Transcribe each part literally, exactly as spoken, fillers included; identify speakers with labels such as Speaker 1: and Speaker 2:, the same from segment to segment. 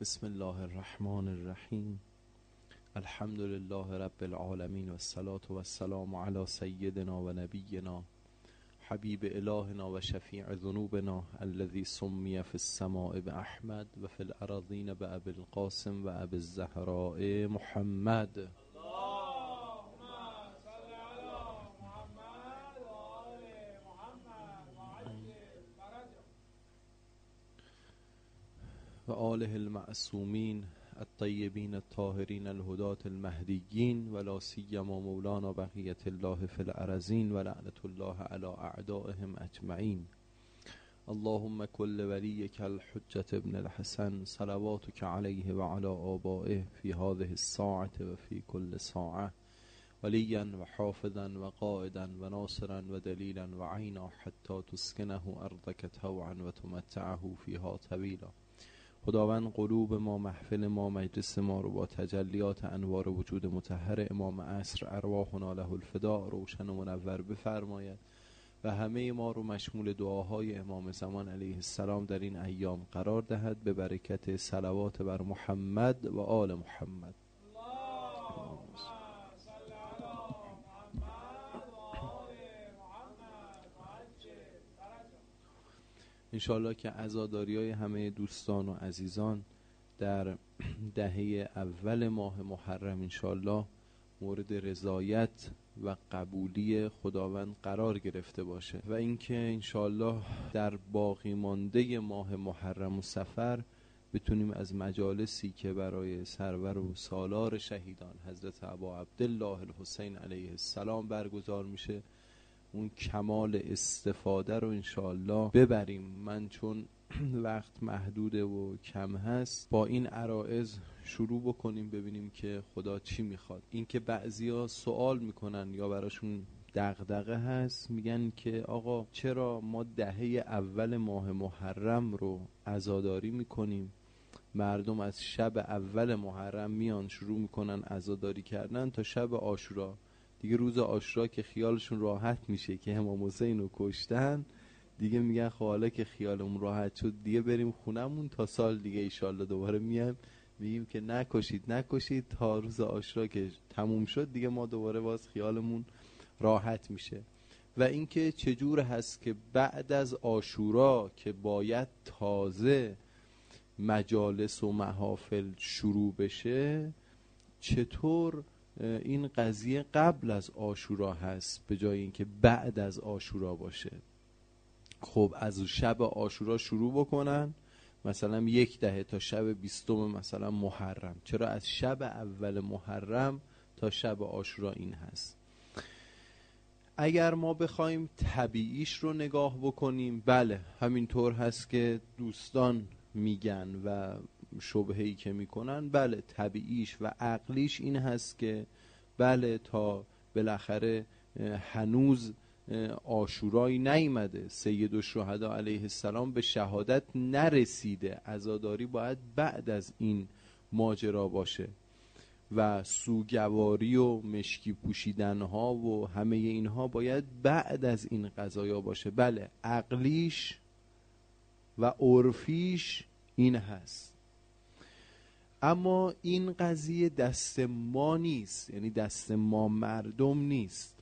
Speaker 1: بسم الله الرحمن الرحیم. الحمد لله رب العالمین و الصلاة و السلام علی سیدنا و نبینا حبیب الهنا و شفیع ذنوبنا الذی سمی فی السماء باحمد و فی الارضین بابی القاسم و ابی الزهراء محمد. و آله المعصومین الطیبین الطاهرین الهداة المهدیین و لا سیما مولانا بقیة الله فی الارضین و لعنة الله علی اعدائهم اجمعین. اللهم کل ولیک الحجة ابن الحسن صلواتک علیه و علی آبائه فی هذه الساعة و فی کل ساعة ولیا و حافظا و قائدا و ناصرا و دلیلا و عینا حتی تسکنه ارضک طوعا و تمتعه فیها طویلا. خداوند قلوب ما، محفل ما، مجلس ما رو با تجلیات انوار وجود مطهر امام عصر ارواحنا له الفداء روشن و منور بفرماید و همه ما رو مشمول دعاهای امام زمان علیه السلام در این ایام قرار دهد به برکت صلوات بر محمد و آل محمد. انشاءالله که عزاداری های همه دوستان و عزیزان در دهه اول ماه محرم انشاءالله مورد رضایت و قبولی خداوند قرار گرفته باشه و اینکه انشاءالله در باقی مانده ماه محرم و صفر بتونیم از مجالسی که برای سرور و سالار شهیدان حضرت ابا عبدالله الحسین علیه السلام برگزار میشه اون کمال استفاده رو انشاءالله ببریم. من چون وقت محدوده و کم هست با این عرائض شروع بکنیم ببینیم که خدا چی میخواد. این که بعضیا سوال میکنن یا براشون دغدغه هست، میگن که آقا چرا ما دهه اول ماه محرم رو عزاداری میکنیم؟ مردم از شب اول محرم میان شروع میکنن عزاداری کردن تا شب عاشورا. دیگه روز عاشورا که خیالشون راحت میشه که امام حسین رو کشتن، دیگه میگن خب حالا که خیالمون راحت شد دیگه بریم خونمون تا سال دیگه ایشالله دوباره میایم میگیم که نکشید نکشید تا روز عاشورا که تموم شد دیگه ما دوباره باز خیالمون راحت میشه. و اینکه چجور هست که بعد از عاشورا که باید تازه مجالس و محافل شروع بشه، چطور این قضیه قبل از عاشورا هست به جای اینکه بعد از عاشورا باشه؟ خب از شب عاشورا شروع بکنن مثلا یک دهه تا شب بیستم مثلا محرم، چرا از شب اول محرم تا شب عاشورا این هست؟ اگر ما بخوایم طبیعیش رو نگاه بکنیم، بله همینطور هست که دوستان میگن و شبهه‌ای که میکنن، بله طبیعیش و عقلیش این هست که بله تا بالاخره هنوز عاشورایی نیامده، سید الشهدا علیه السلام به شهادت نرسیده، عزاداری باید بعد از این ماجرا باشه و سوگواری و مشکی پوشیدن ها و همه اینها باید بعد از این قضایا باشه. بله عقلیش و عرفیش این هست، اما این قضیه دست ما نیست، یعنی دست ما مردم نیست.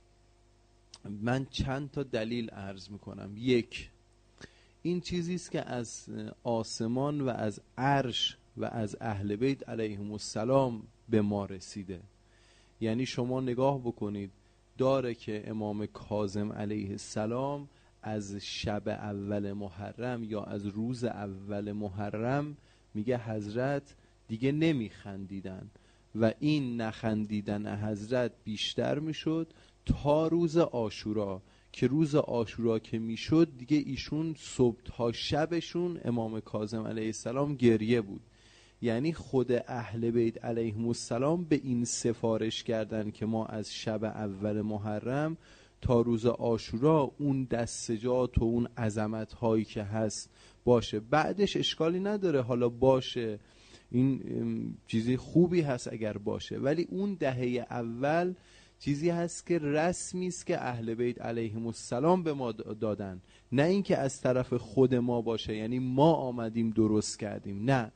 Speaker 1: من چند تا دلیل عرض میکنم. یک، این چیزی است که از آسمان و از عرش و از اهل بیت علیهم السلام به ما رسیده. یعنی شما نگاه بکنید داره که امام کاظم علیه السلام از شب اول محرم یا از روز اول محرم میگه حضرت دیگه نمیخندیدن و این نخندیدن حضرت بیشتر میشد تا روز عاشورا، که روز عاشورا که میشد دیگه ایشون صبح تا شبشون امام کاظم علیه السلام گریه بود. یعنی خود اهل بیت علیهم السلام به این سفارش کردن که ما از شب اول محرم تا روز عاشورا اون دستجات و اون عظمت هایی که هست باشه. بعدش اشکالی نداره، حالا باشه، این چیزی خوبی هست اگر باشه، ولی اون دهه اول چیزی هست که رسمی است که اهل بیت علیهم السلام به ما دادن، نه اینکه از طرف خود ما باشه یعنی ما آمدیم درست کردیم. نه،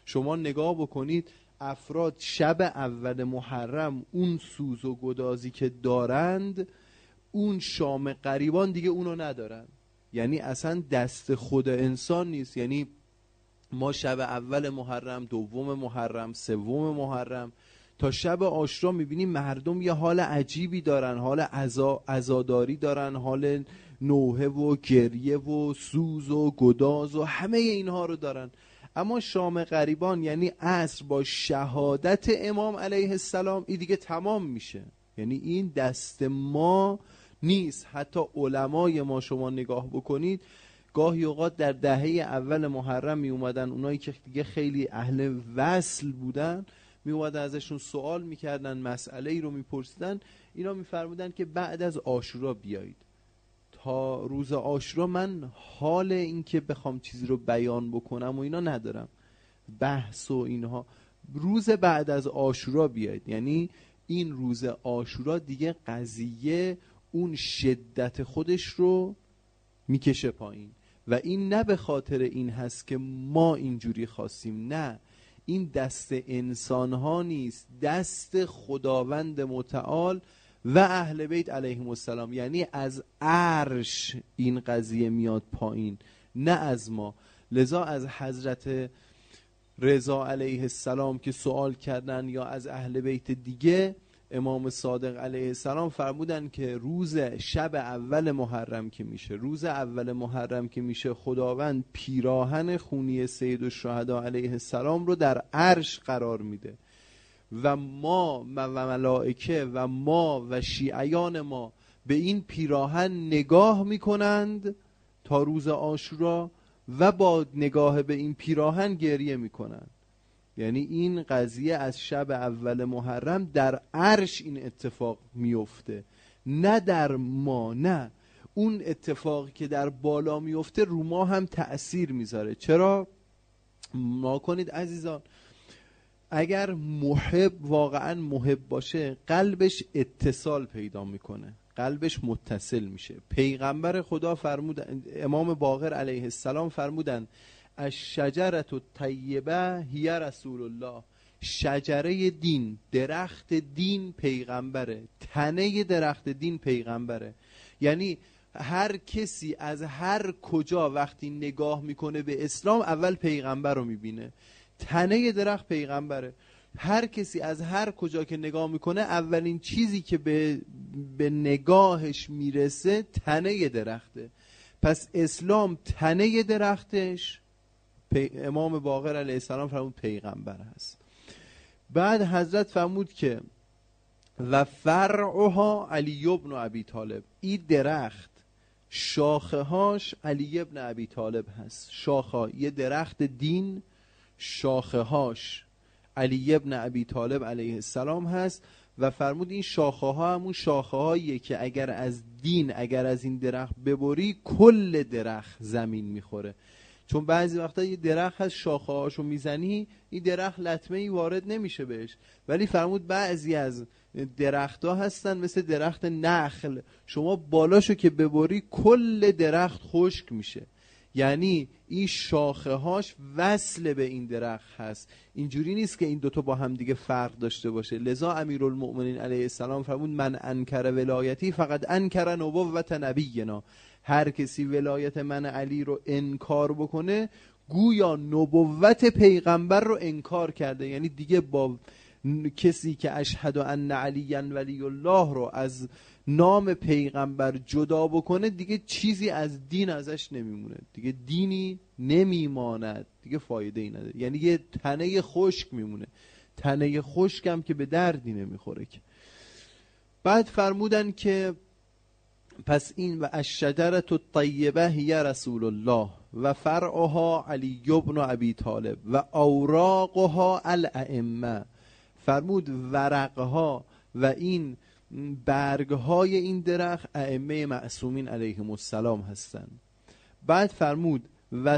Speaker 1: شما نگاه بکنید افراد شب اول محرم اون سوز و گدازی که دارند، اون شام غریبان دیگه اونو ندارن. یعنی اصلا دست خود انسان نیست. یعنی ما شب اول محرم، دوم محرم، سوم محرم تا شب عاشورا میبینیم مردم یه حال عجیبی دارن، حال عزا، عزاداری دارن، حال نوحه و گریه و سوز و گداز و همه اینها رو دارن. اما شام غریبان یعنی عصر با شهادت امام علیه السلام این دیگه تمام میشه. یعنی این دست ما نیست. حتی علمای ما شما نگاه بکنید گاهی اوقات در دهه اول محرم می اومدن، اونایی که دیگه خیلی اهل وصل بودن می اومدن ازشون سوال میکردن، مسئله ای رو میپرسیدن، اینا میفرمودن که بعد از عاشورا بیایید. تا روز عاشورا من حال این که بخوام چیزی رو بیان بکنم و اینا ندارم، بحث و اینها. روز بعد از عاشورا بیایید. یعنی این روز عاشورا دیگه قضیه اون شدت خودش رو میکشه پایین. و این نه به خاطر این هست که ما اینجوری خواستیم، نه، این دست انسان ها نیست، دست خداوند متعال و اهل بیت علیهم السلام. یعنی از عرش این قضیه میاد پایین، نه از ما. لذا از حضرت رضا علیه السلام که سوال کردن یا از اهل بیت دیگه، امام صادق علیه السلام فرمودن که روز شب اول محرم که میشه، روز اول محرم که میشه، خداوند پیراهن خونی سید الشهدا علیه السلام رو در عرش قرار میده و ما و ملائکه و ما و شیعیان ما به این پیراهن نگاه میکنند تا روز عاشورا و با نگاه به این پیراهن گریه میکنند. یعنی این قضیه از شب اول محرم در عرش این اتفاق میفته، نه در ما. نه، اون اتفاقی که در بالا میفته رو ما هم تأثیر میذاره. چرا؟ ما کنید عزیزان، اگر محب واقعا محب باشه قلبش اتصال پیدا میکنه، قلبش متصل میشه. پیغمبر خدا فرمودن، امام باقر علیه السلام فرمودن الشجرة الطیبه هی رسول الله. شجره دین، درخت دین پیغمبره، تنه درخت دین پیغمبره. یعنی هر کسی از هر کجا وقتی نگاه میکنه به اسلام اول پیغمبر رو میبینه، تنه درخت پیغمبره. هر کسی از هر کجا که نگاه میکنه اولین چیزی که به, به نگاهش میرسه تنه درخته. پس اسلام تنه درختش امام باقر علیه السلام فرمود پیغمبر هست. بعد حضرت فرمود که و فرعها علی ابن ابی طالب. این درخت شاخه هاش علی ابن ابی طالب هست. شاخه یه درخت دین، شاخه هاش علی ابن ابی طالب علیه السلام هست. و فرمود این شاخه ها همون شاخه هاییه که اگر از دین، اگر از این درخت ببری کل درخت زمین میخوره. چون بعضی وقتا یه درخت هست شاخه هاشو میزنی این درخت لطمه ای وارد نمیشه بهش، ولی فرمود بعضی از درخت ها هستن مثل درخت نخل، شما بالاشو که ببری کل درخت خشک میشه. یعنی این شاخه هاش وصل به این درخت هست، اینجوری نیست که این دوتا با هم دیگه فرق داشته باشه. لذا امیرالمؤمنین علیه السلام فرمود من انکر ولایتی فقط انکر نبوت نبینا. هر کسی ولایت من علی رو انکار بکنه گویا نبوت پیغمبر رو انکار کرده. یعنی دیگه با کسی که اشهد ان علی ولی الله رو از نام پیغمبر جدا بکنه دیگه چیزی از دین ازش نمیمونه، دیگه دینی نمیماند، دیگه فایده ای نداره. یعنی یه تنه خشک میمونه، تنه خشکم که به دردی نمیخوره که. بعد فرمودن که پس این و الشجرة الطیبه هی رسول الله و فرعها علی ابن ابی طالب و اوراقها الائمه. فرمود ورقها و این برگهای این درخت ائمه معصومین علیهم السلام هستند. بعد فرمود و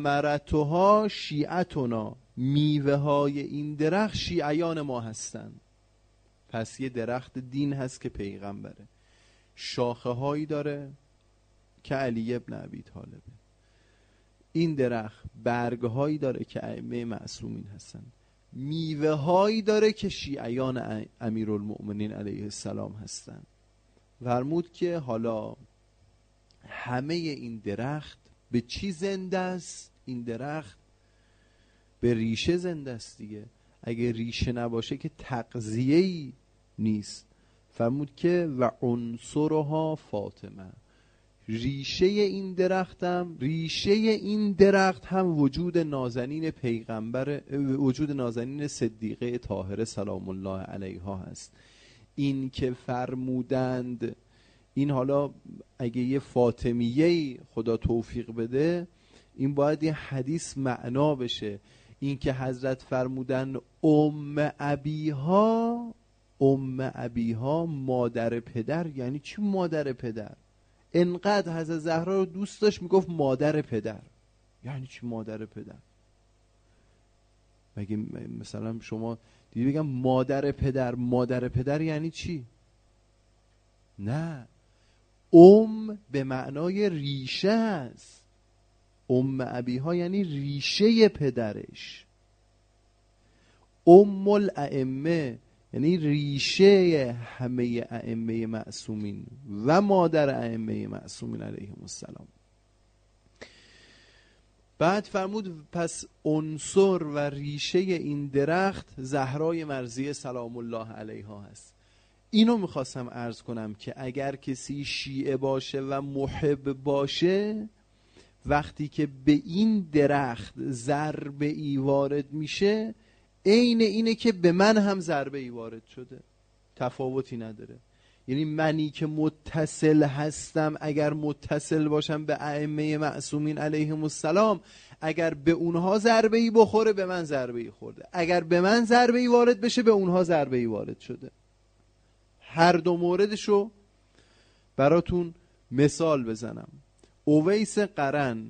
Speaker 1: ثمرتها شیعتنا. میوه های این درخت شیعیان ما هستند. پس یه درخت دین هست که پیغمبره، شاخه هایی داره که علی ابن ابی طالبه. این درخت برگ هایی داره که ائمه معصومین هستن، میوه هایی داره که شیعیان امیرالمؤمنین علیه السلام هستن. فرمود که حالا همه این درخت به چی زنده است؟ این درخت به ریشه زنده است دیگه. اگه ریشه نباشه که تغذیه‌ای نیست. فرمود که و عنصرها فاطمه، ریشه این درخت هم ریشه این درخت هم وجود نازنین پیغمبر، وجود نازنین صدیقه طاهره سلام الله علیها هست. این که فرمودند، این حالا اگه یه فاطمیه‌ای خدا توفیق بده، این باید یه حدیث معنا بشه. این که حضرت فرمودن ام ابیها، ام ابیها مادر پدر، یعنی چی مادر پدر؟ انقدر حضرت زهرا رو دوست داشت میگفت مادر پدر. یعنی چی مادر پدر؟ مگه مثلا شما دیدی بگم مادر پدر، مادر پدر یعنی چی؟ نه، ام به معنای ریشه است. ام ابیها یعنی ریشه پدرش. ام الائمه یعنی ریشه همه ائمه معصومین و مادر ائمه معصومین علیهم السلام. بعد فرمود پس عنصر و ریشه این درخت زهرای مرضیه سلام الله علیها هست. اینو میخواستم عرض کنم که اگر کسی شیعه باشه و محب باشه، وقتی که به این درخت ضربه ای وارد میشه، عین اینه که به من هم ضربه ای وارد شده، تفاوتی نداره. یعنی منی که متصل هستم، اگر متصل باشم به ائمه معصومین علیهم السلام، اگر به اونها ضربه ای بخوره به من ضربه ای خورده، اگر به من ضربه ای وارد بشه به اونها ضربه ای وارد شده. هر دو موردشو براتون مثال بزنم. اویس قرن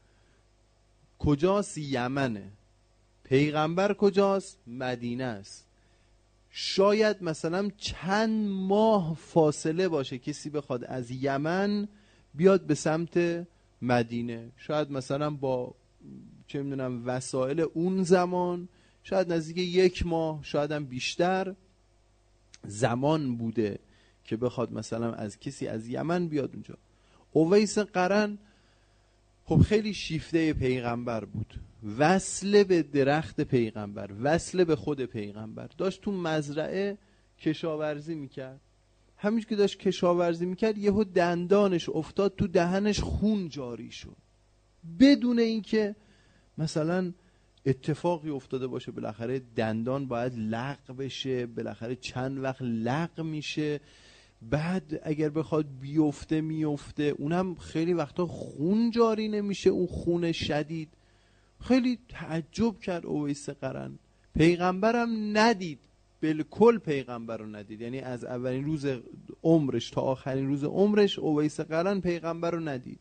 Speaker 1: کجاست؟ یمنه. پیغمبر کجاست؟ مدینه است. شاید مثلا چند ماه فاصله باشه کسی بخواد از یمن بیاد به سمت مدینه، شاید مثلا با چه میدونم وسایل اون زمان شاید نزدیک یک ماه، شاید هم بیشتر زمان بوده که بخواد مثلا از کسی از یمن بیاد اونجا. اویس قرن خب خیلی شیفته پیغمبر بود، وصل به درخت پیغمبر، وصل به خود پیغمبر. داشت تو مزرعه کشاورزی میکرد. همینش که داشت کشاورزی میکرد یهو دندانش افتاد تو دهنش، خون جاری شد بدون اینکه مثلا اتفاقی افتاده باشه. بالاخره دندان باید لق بشه، بالاخره چند وقت لق میشه، بعد اگر بخواد بیفته میفته، اونم خیلی وقتا خون جاری نمیشه، اون خون شدید. خیلی تعجب کرد اویس قرن. پیغمبرم ندید، بالکل پیغمبر رو ندید، یعنی از اولین روز عمرش تا آخرین روز عمرش اویس قرن پیغمبر رو ندید.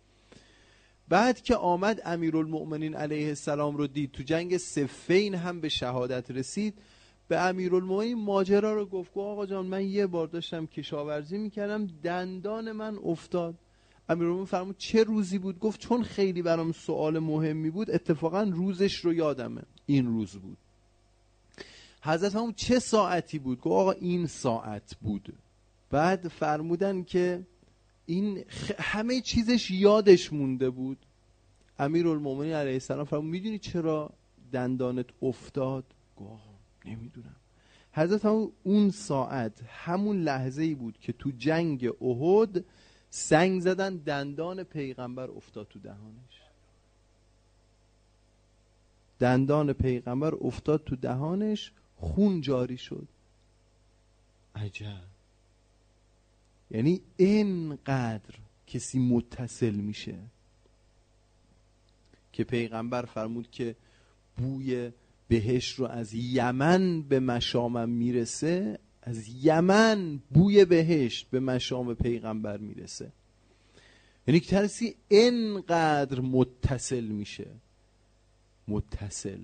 Speaker 1: بعد که آمد امیرالمؤمنین علیه السلام رو دید، تو جنگ صفین هم به شهادت رسید، به امیرالمؤمنین ماجرا رو گفت. گفت آقا جان من یه بار داشتم کشاورزی میکردم دندان من افتاد. امیرالمؤمنین فرمود چه روزی بود؟ گفت چون خیلی برام سوال مهمی بود اتفاقا روزش رو یادمه، این روز بود. حضرت همون چه ساعتی بود؟ گفت آقا این ساعت بود. بعد فرمودن که این همه چیزش یادش مونده بود. امیرالمؤمنین علیه السلام فرمود میدونی چرا دندانت افتاد؟ گفت نمیدونم. حضرت همون اون ساعت همون لحظه ای بود که تو جنگ احد سنگ زدن، دندان پیغمبر افتاد تو دهانش. دندان پیغمبر افتاد تو دهانش، خون جاری شد. عجب. یعنی اینقدر کسی متصل میشه که پیغمبر فرمود که بوی بهشت رو از یمن به مشامم میرسه، از یمن بوی بهشت به مشام پیغمبر میرسه. یعنی که کسی اینقدر متصل میشه، متصل.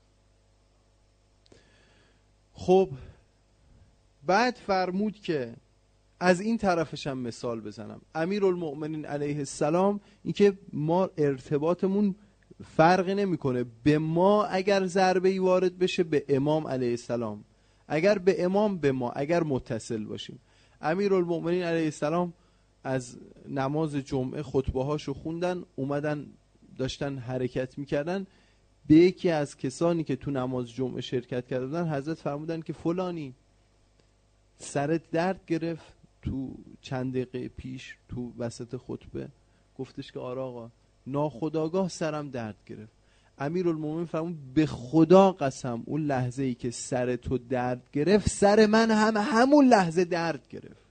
Speaker 1: خب بعد فرمود که از این طرفش هم مثال بزنم. امیرالمؤمنین علیه السلام این که ما ارتباطمون فرقی نمیکنه به ما اگر ضربه ای وارد بشه به امام علیه السلام، اگر به امام به ما، اگر متصل باشیم. امیرالمؤمنین علیه السلام از نماز جمعه خطبه هاشو خوندن، اومدن داشتن حرکت میکردن، به یکی از کسانی که تو نماز جمعه شرکت کرده بودن حضرت فرمودن که فلانی سرت درد گرفت تو چند دقیقه پیش تو وسط خطبه؟ گفتش که آره آقا ناخودآگاه سرم درد گرفت. امیرالمومنین فرمود به خدا قسم اون لحظه ای که سر تو درد گرفت سر من هم همون لحظه درد گرفت،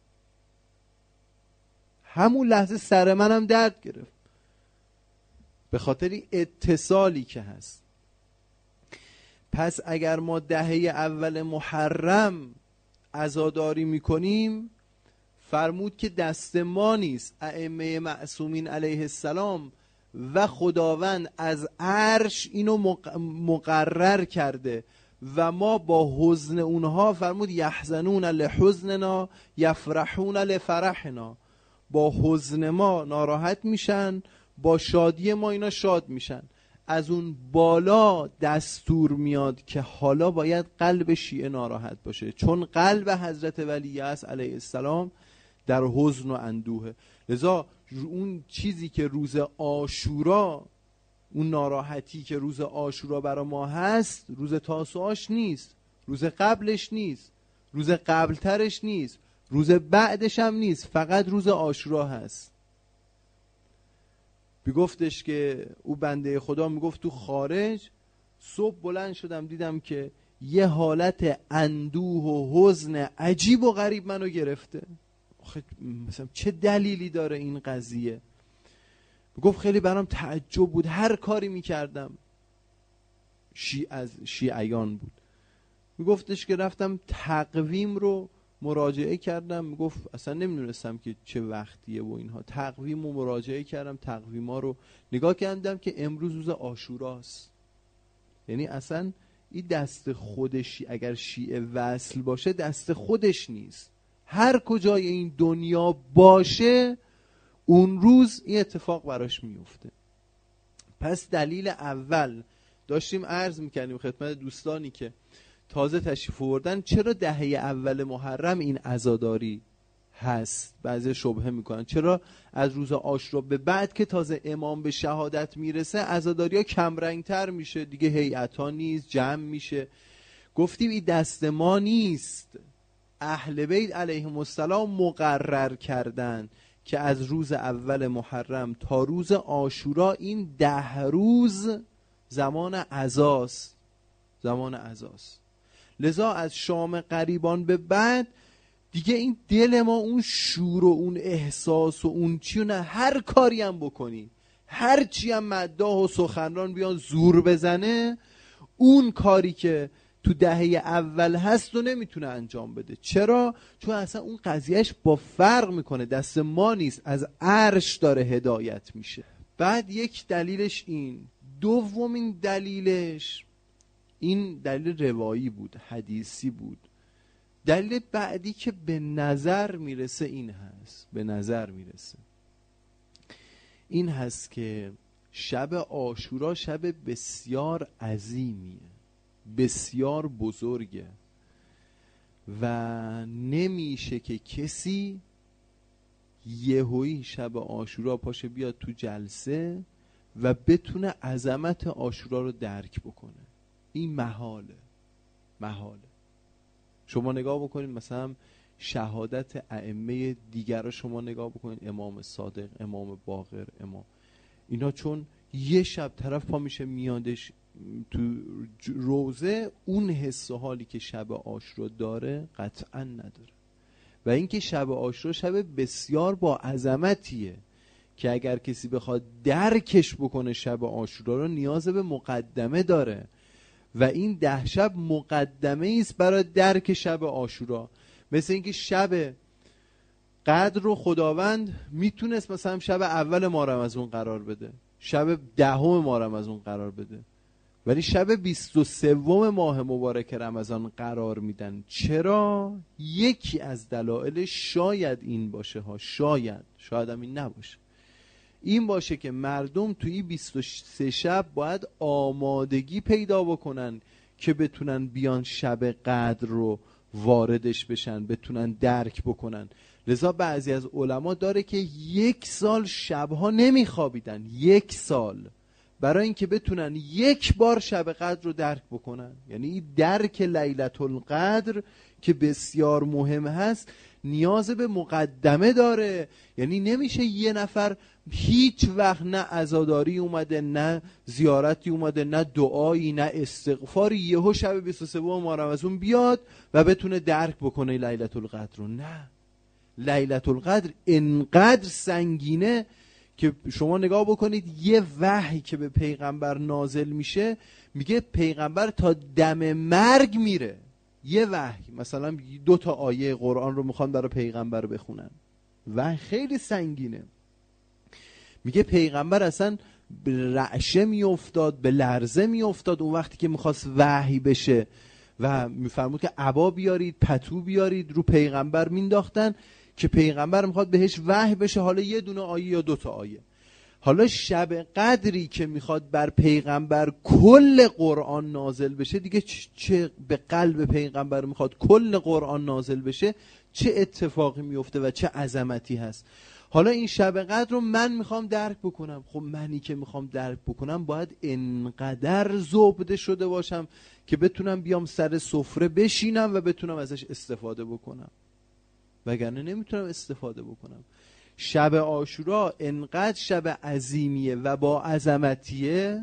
Speaker 1: همون لحظه سر منم درد گرفت، به خاطر اتصالی که هست. پس اگر ما دهه اول محرم عزاداری میکنیم، فرمود که دست ما نیست، ائمه معصومین علیه السلام و خداوند از عرش اینو مقرر کرده و ما با حزن اونها، فرمود یحزنون لحزننا یفرحون لفرحنا، با حزن ما ناراحت میشن، با شادی ما اینا شاد میشن. از اون بالا دستور میاد که حالا باید قلب شیعه ناراحت باشه، چون قلب حضرت ولی اصل علیه السلام در حزن و اندوه. لذا اون چیزی که روز عاشورا، اون ناراحتی که روز عاشورا برای ما هست، روز تاسوعاش نیست، روز قبلش نیست، روز قبلترش نیست، روز بعدش هم نیست، فقط روز عاشورا هست. میگفتش که او بنده خدا میگفت تو خارج صبح بلند شدم دیدم که یه حالت اندوه و حزن عجیب و غریب منو گرفته. مثلا چه دلیلی داره این قضیه؟ میگفت خیلی برام تعجب بود، هر کاری میکردم شیع از شیعیان بود. میگفتش که رفتم تقویم رو مراجعه کردم، میگفت اصلا نمیدونستم که چه وقتیه و اینها، تقویم رو مراجعه کردم، تقویما رو نگاه کردم که امروز روز عاشوراست. یعنی اصلا این دست خودش، اگر شیعه وصل باشه دست خودش نیست، هر کجای این دنیا باشه اون روز این اتفاق براش میفته. پس دلیل اول داشتیم عرض میکنیم خدمت دوستانی که تازه تشریف آوردن، چرا دهه اول محرم این عزاداری هست؟ بعضی شبهه میکنن چرا از روز عاشورا به بعد که تازه امام به شهادت میرسه عزاداری ها کمرنگ تر میشه دیگه، هیئت ها نیست، جمع میشه. گفتیم این دست ما نیست، اهل بیت علیهم السلام مقرر کردن که از روز اول محرم تا روز عاشورا این ده روز زمان عزاست، زمان عزاست. لذا از شام قریبان به بعد دیگه این دل ما اون شور و اون احساس و اون چی و نه، هر کاری هم بکنی، هر چی هم مداح و سخنران بیان زور بزنه، اون کاری که تو دهه اول هست و نمیتونه انجام بده. چرا؟ چون اصلا اون قضیهش با فرق میکنه، دست ما نیست، از عرش داره هدایت میشه. بعد یک دلیلش این. دومین دلیلش این دلیل روایی بود، حدیثی بود. دلیل بعدی که به نظر میرسه این هست، به نظر میرسه این هست که شب عاشورا شب بسیار عظیمیه، بسیار بزرگه و نمیشه که کسی یهویی شب عاشورا پاشه بیاد تو جلسه و بتونه عظمت عاشورا رو درک بکنه. این محاله، محاله. شما نگاه بکنید مثلا شهادت ائمه دیگر رو شما نگاه بکنید، امام صادق، امام باقر، امام اینا، چون یه شب طرف پا میشه میادش تو روزه، اون حس و حالی که شب عاشورا داره قطعا نداره. و اینکه شب عاشورا شب بسیار با عظمتیه که اگر کسی بخواد درکش بکنه شب عاشورا رو نیاز به مقدمه داره و این ده شب مقدمه است برای درک شب عاشورا. مثل اینکه شب قدر رو خداوند میتونست مثلا شب اول ماه رمضان قرار بده، شب دهم ماه رمضان قرار بده، ولی شب بیست و سوم ماه مبارک رمضان قرار میدن. چرا؟ یکی از دلایل شاید این باشه ها، شاید شاید هم این نباشه، این باشه که مردم توی بیست و سه شب باید آمادگی پیدا بکنن که بتونن بیان شب قدر رو واردش بشن، بتونن درک بکنن. لذا بعضی از علما داره که یک سال شبها نمیخوابیدن، یک سال، برای اینکه بتونن یک بار شب قدر رو درک بکنن. یعنی درک لیلة القدر که بسیار مهم هست نیاز به مقدمه داره. یعنی نمیشه یه نفر هیچ وقت نه عزاداری اومده، نه زیارتی اومده، نه دعایی، نه استغفاری، یهو شب بیست و سه ماه رمضان بیاد و بتونه درک بکنه لیلة القدر رو. نه، لیلة القدر انقدر سنگینه که شما نگاه بکنید یه وحی که به پیغمبر نازل میشه، میگه پیغمبر تا دم مرگ میره. یه وحی مثلا دو تا آیه قرآن رو میخوان برای پیغمبر بخونن، وحی خیلی سنگینه. میگه پیغمبر اصلا به رعشه میافتاد، به لرزه میافتاد اون وقتی که میخواست وحی بشه و میفرمود که عبا بیارید، پتو بیارید، رو پیغمبر مینداختن که پیغمبر میخواد بهش وحی بشه، حالا یه دونه آیه یا دو تا آیه. حالا شب قدری که میخواد بر پیغمبر کل قرآن نازل بشه دیگه، چه به قلب پیغمبر میخواد کل قرآن نازل بشه، چه اتفاقی میفته و چه عظمتی هست. حالا این شب قدر رو من میخوام درک بکنم. خب منی که میخوام درک بکنم باید انقدر زبده شده باشم که بتونم بیام سر سفره بشینم و بتونم ازش استفاده بکنم، وگرنه نمیتونم استفاده بکنم. شب عاشورا انقدر شب عظیمیه و با عظمتیه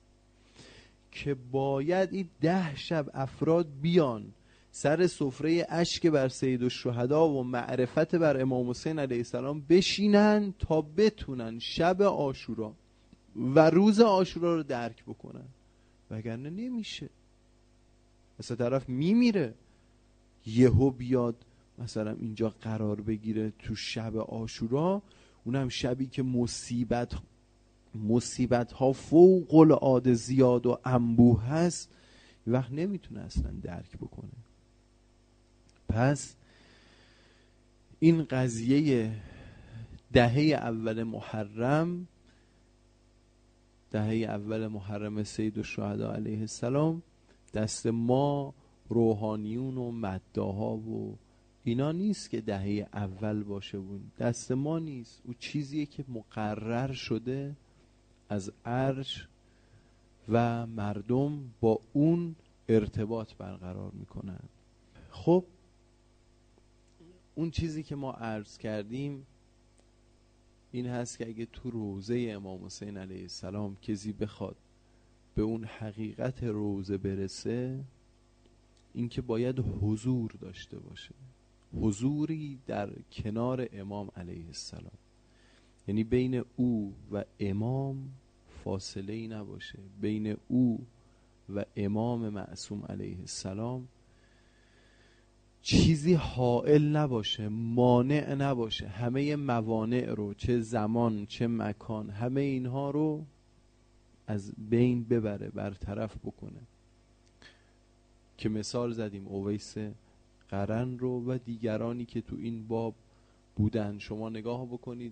Speaker 1: که باید این ده شب افراد بیان سر سفره اشک بر سید الشهدا و معرفت بر امام حسین علیه السلام بشینن تا بتونن شب عاشورا و روز عاشورا رو درک بکنن، وگرنه نمیشه. مثلا طرف میمیره یهو بیاد مثلا اینجا قرار بگیره تو شب عاشورا، اونم شبی که مصیبت مصیبت ها فوق العاده زیاد و انبوه هست، یه وقت نمیتونه اصلا درک بکنه. پس این قضیه دهه اول محرم، دهه اول محرم سید الشهدا علیه السلام، دست ما روحانیون و مداها و اینا نیست که دهه اول باشه، بود دست ما نیست. او چیزیه که مقرر شده از عرش و مردم با اون ارتباط برقرار میکنن. خب اون چیزی که ما عرض کردیم این هست که اگه تو روضه امام حسین علیه السلام کسی بخواد به اون حقیقت روضه برسه، این که باید حضور داشته باشه، حضوری در کنار امام علیه السلام. یعنی بین او و امام فاصله ای نباشه، بین او و امام معصوم علیه السلام چیزی حائل نباشه، مانع نباشه. همه موانع رو، چه زمان چه مکان، همه اینها رو از بین ببره، برطرف بکنه. که مثال زدیم اویس قرن رو و دیگرانی که تو این باب بودن. شما نگاه بکنید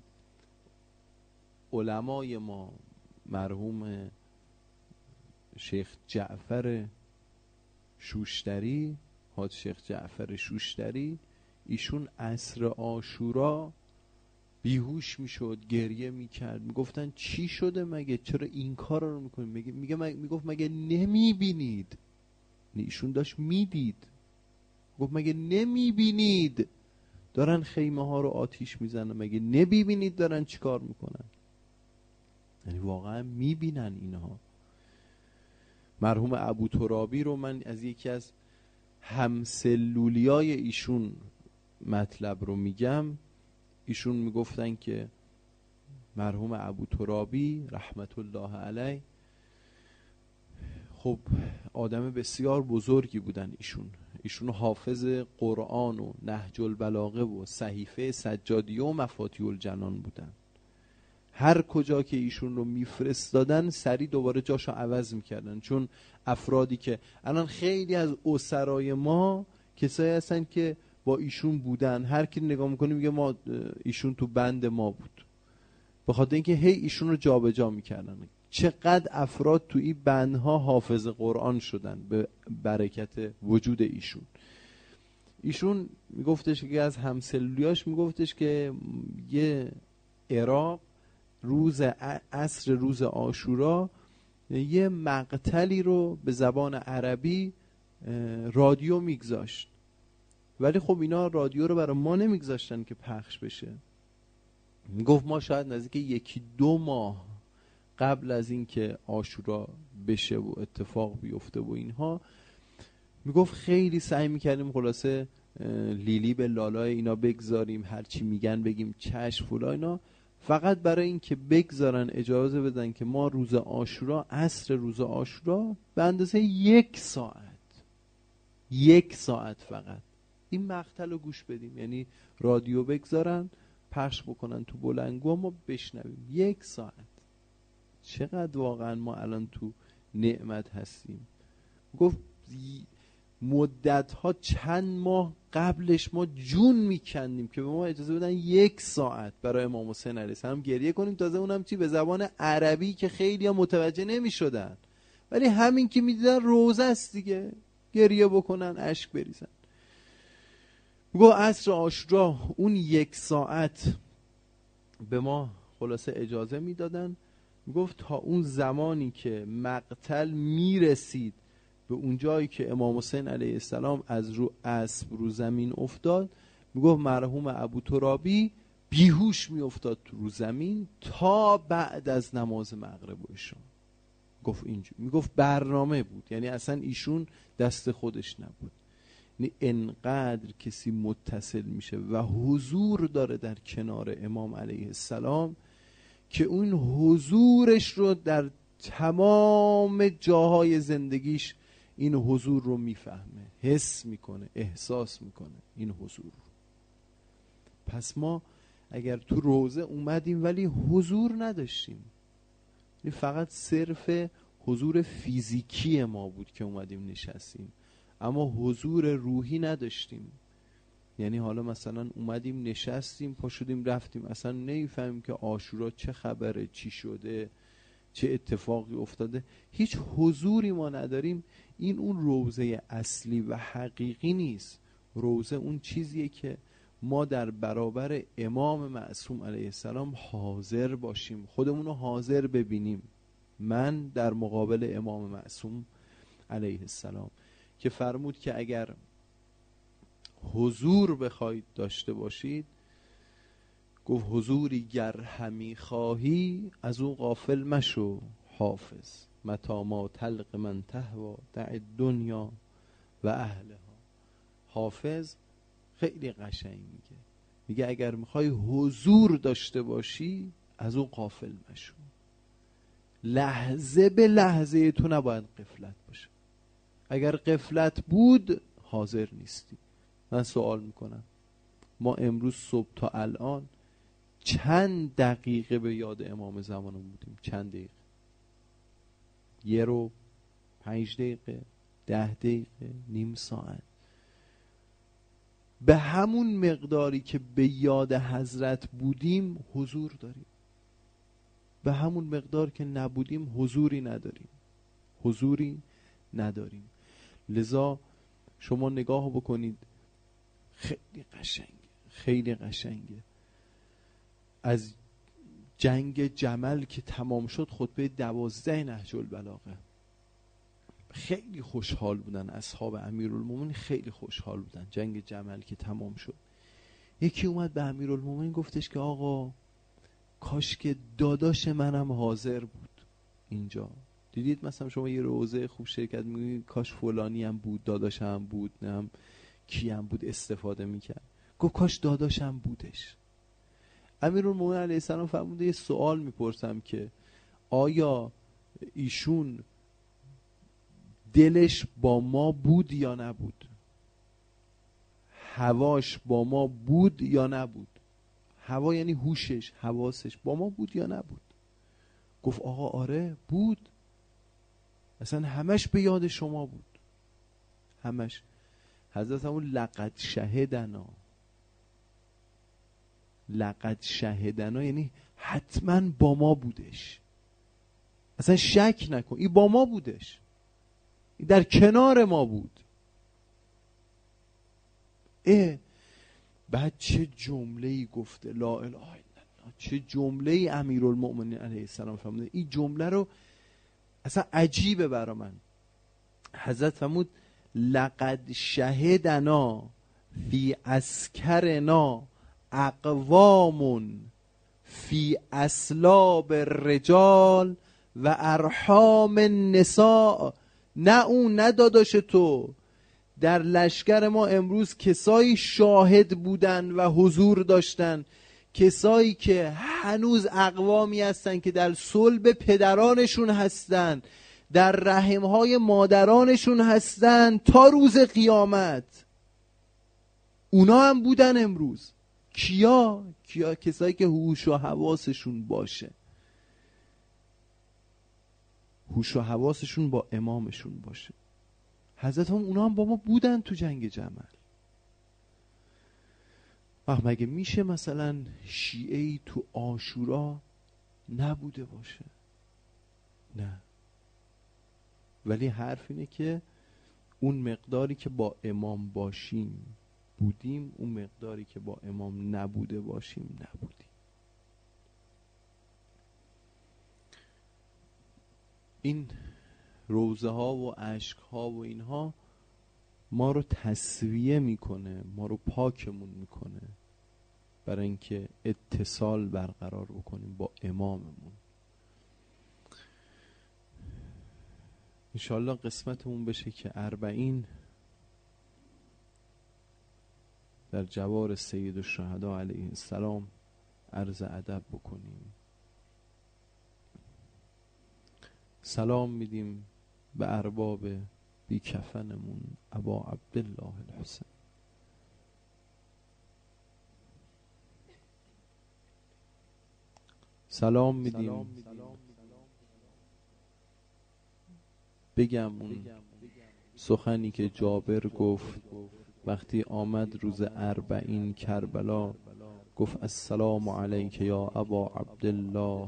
Speaker 1: علمای ما، مرحوم شیخ جعفر شوشتری، حاج شیخ جعفر شوشتری، ایشون عصر عاشورا بیهوش میشد، گریه میکرد، میگفتن چی شده مگه، چرا این کار رو میکنید؟ میگه میگه میگفت مگه نمیبینید؟ ایشون داشت میدید، گفت مگه نمیبینید دارن خیمه ها رو آتیش میزنن؟ مگه نمیبینید دارن چیکار میکنن؟ یعنی واقعا میبینن اینها. مرحوم ابو ترابی رو من از یکی از همسلولیای ایشون مطلب رو میگم. ایشون میگفتن که مرحوم ابو ترابی رحمت الله علیه خب آدم بسیار بزرگی بودن. ایشون ایشون حافظ قرآن و نهج البلاغه و صحیفه سجادیه و مفاتیح الجنان بودن. هر کجا که ایشون رو میفرستادن سری دوباره جاشو عوض میکردن، چون افرادی که الان خیلی از اسرای ما کسایی هستن که با ایشون بودن، هر کی نگاه میکنه میگه ما ایشون تو بند ما بود. به خاطر اینکه هی ایشون رو جابجا میکردن. چقدر افراد تو این بندها حافظ قرآن شدن به برکت وجود ایشون. ایشون میگفتش که از همسلولیاش میگفتش که یه عراق روز عصر روز عاشورا یه مقتلی رو به زبان عربی رادیو میگذاشت، ولی خب اینا رادیو رو برای ما نمیگذاشتن که پخش بشه. میگفت ما شاید نزدیک یکی دو ماه قبل از این که عاشورا بشه و اتفاق بیفته و اینها، میگفت خیلی سعی میکردیم خلاصه لیلی به لالای اینا بگذاریم، هرچی میگن بگیم چشم فلا اینا، فقط برای این که بگذارن اجازه بدن که ما روز عاشورا، عصر روز عاشورا به اندازه یک ساعت یک ساعت فقط این مقتل رو گوش بدیم. یعنی رادیو بگذارن پخش بکنن تو بلنگو و ما بشنویم یک ساعت. چقدر واقعا ما الان تو نعمت هستیم. گفت مدت ها چند ماه قبلش ما جون میکندیم که به ما اجازه بدن یک ساعت برای امام حسین علیه السلام گریه کنیم، تازه اونم چی به زبان عربی که خیلی ها متوجه نمیشدن، ولی همین که میدیدن روزه است دیگه، گریه بکنن اشک بریزن. گفت عصر عاشورا اون یک ساعت به ما خلاصه اجازه میدادن. گفت تا اون زمانی که مقتل میرسید به اون جایی که امام حسین علیه السلام از رو اسب رو زمین افتاد، میگفت مرحوم ابو ترابی بیهوش میافتاد رو زمین تا بعد از نماز مغرب و عشا. گفت اینجوری، میگفت برنامه بود، یعنی اصلا ایشون دست خودش نبود. یعنی انقدر کسی متصل میشه و حضور داره در کنار امام علیه السلام که اون حضورش رو در تمام جاهای زندگیش این حضور رو میفهمه، حس میکنه، احساس میکنه این حضور رو. پس ما اگر تو روزه اومدیم ولی حضور نداشتیم، فقط صرف حضور فیزیکی ما بود که اومدیم نشستیم، اما حضور روحی نداشتیم. یعنی حالا مثلا اومدیم نشستیم پا شدیم رفتیم، اصلا نمیفهمیم که عاشورا چه خبره، چی شده، چه اتفاقی افتاده، هیچ حضوری ما نداریم. این اون روزه اصلی و حقیقی نیست. روزه اون چیزیه که ما در برابر امام معصوم علیه السلام حاضر باشیم، خودمون رو حاضر ببینیم. من در مقابل امام معصوم علیه السلام که فرمود که اگر حضور بخواید داشته باشید، گفت حضوری گر همی خواهی از او غافل مشو حافظ، متا ما تلق من تهوا دع دنیا و اهلها. حافظ خیلی قشنگ میگه، میگه اگر میخوای حضور داشته باشی از او غافل مشو، لحظه به لحظه تو نباید غفلت باشه. اگر غفلت بود حاضر نیستی. من سوال میکنم ما امروز صبح تا الان چند دقیقه به یاد امام زمانمون بودیم؟ چند دقیقه؟ یه رو، پنج دقیقه، ده دقیقه، نیم ساعت؟ به همون مقداری که به یاد حضرت بودیم حضور داریم، به همون مقدار که نبودیم حضوری نداریم، حضوری نداریم. لذا شما نگاه بکنید، خیلی قشنگه، خیلی قشنگه. از جنگ جمل که تمام شد، خطبه دوازده نهج البلاغه، خیلی خوشحال بودن اصحاب امیرالمومنین، خیلی خوشحال بودن. جنگ جمل که تمام شد، یکی اومد به امیرالمومنین گفتش که آقا کاش که داداش منم حاضر بود اینجا. دیدید مثلا شما یه روزه خوب شرکت می‌کنید، کاش فلانی هم بود، داداشم بود، نه هم کی هم بود استفاده میکرد. گفت کاش داداشم بودش. امیرالمومنین علیه السلام فرموده یه سوال میپرسم که آیا ایشون دلش با ما بود یا نبود؟ هواش با ما بود یا نبود؟ هوا یعنی هوشش، حواسش با ما بود یا نبود؟ گفت آقا آره بود، اصلا همش به یاد شما بود، همش. حضرت همون لقد شهدنا، لقد شهدنا یعنی حتما با ما بودش، اصلا شک نکن این با ما بودش، این در کنار ما بود. اه بعد چه جمله‌ای گفته، لا اله الا الله، چه جمله‌ای امیرالمؤمنین علیه السلام فرموده. این جمله رو اصلا عجیبه برا من. حضرت فرمود لقد شهدنا فی اسکرنا اقوام فی اسلاب الرجال و ارحام النساء. نه اون نه داداش تو، در لشکر ما امروز کسایی شاهد بودن و حضور داشتن، کسایی که هنوز اقوامی هستن که در صلب پدرانشون هستن، در رحمهای مادرانشون هستن تا روز قیامت. اونا هم بودن امروز. کیا؟ کیا؟ کسایی که هوش و حواسشون باشه، هوش و حواسشون با امامشون باشه. حضرت هم اونا هم با ما بودن تو جنگ جمل. وقت مگه میشه مثلا شیعه‌ای تو عاشورا نبوده باشه؟ نه. ولی حرف اینه که اون مقداری که با امام باشیم بودیم، اون مقداری که با امام نبوده باشیم نبودیم. این روزه ها و عشق ها و اینها ما رو تسویه میکنه، ما رو پاکمون میکنه برای اینکه اتصال برقرار بکنیم با اماممون. انشالله قسمتمون بشه که اربعین در جوار سید الشهدا علیه السلام عرض ادب بکنیم. سلام میدیم به ارباب بی کفنمون ابا عبدالله الحسین. سلام میدیم بگم اون سخنی که جابر گفت وقتی آمد روز اربعین کربلا، گفت السلام علیک یا ابا عبدالله.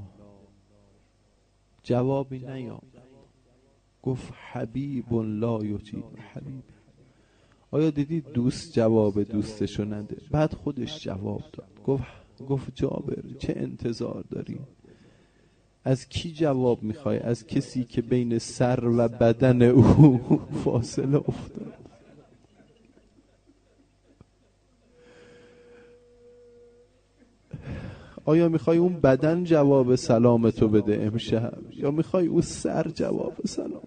Speaker 1: جوابی نیامد، گفت حبیب لا یجیب حبیب. آیا دیدید دوست جواب دوستشو نده؟ بعد خودش جواب داد، گفت گفت جابر چه انتظار داری؟ از کی جواب میخوای؟ از کسی که بین سر و بدن او فاصله افتاد. آیا میخوای اون بدن جواب سلامتو بده امشب، یا میخوای اون سر جواب سلام؟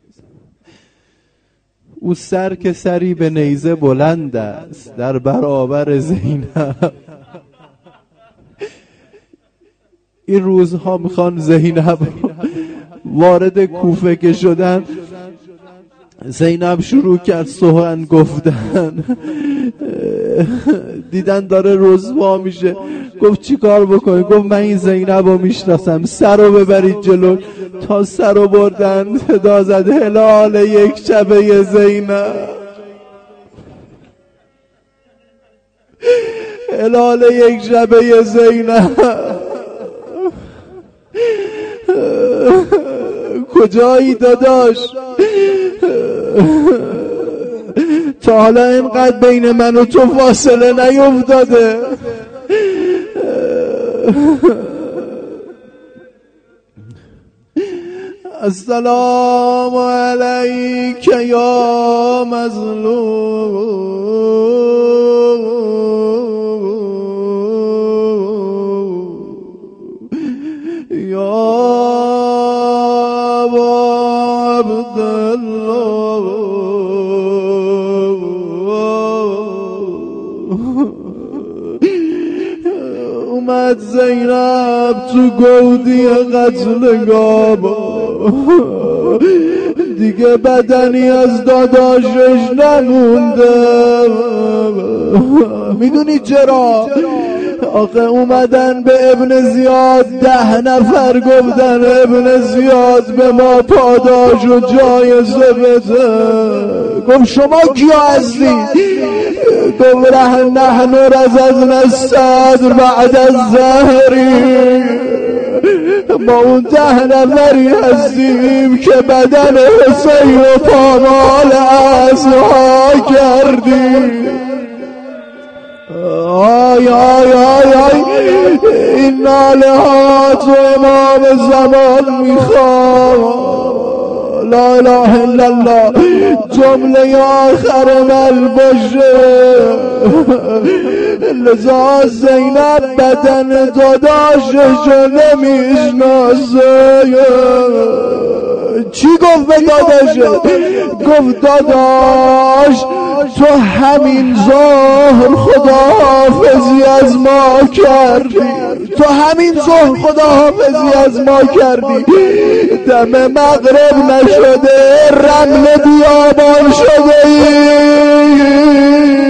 Speaker 1: او سر که سری به نیزه بلند است در برابر زینب. این روزها میخوان زینب وارد کوفه که شدن، زینب شروع کرد سخن گفتن، دیدن داره رسوا میشه، گفت چی کار بکنی؟ گفت من این زینب رو میشناسم، سر رو ببرید جلو. تا سر رو بردن صدا زد هلال یک شبه زینب، هلال یک شبه زینب. کجایی داداش؟ تا حالا اینقدر بین من و تو فاصله نیفتاده. السلام علیک یا مظلوم یا عبدالله. اومد زینب تو گودی قتلگاه، دیگه بدنی از داداشش نمونده. میدونی چرا؟
Speaker 2: آخه اومدن به ابن زیاد ده نفر گفتن ابن زیاد به ما پاداش و جایزه بده. گفت شما کیا هستی؟ گفت نحن رزقنا الصدر بعد الظهری، ما اون ده نفری هستیم که بدن حسین و پامال اسبها کردیم. آی آی آی آی این ناله ها تو امام زمان میخواد. لا اله الا الله جمله آخر مل باشه. لذا زینب بدن داداششو نمیشناسه. چی گفت به داداشه؟ گفت داداش تو همین ظهر خداحافظی از ما کردی، تو همین ظهر خداحافظی از ما کردی. دم مغرب نشده رمل بیابان شده ای.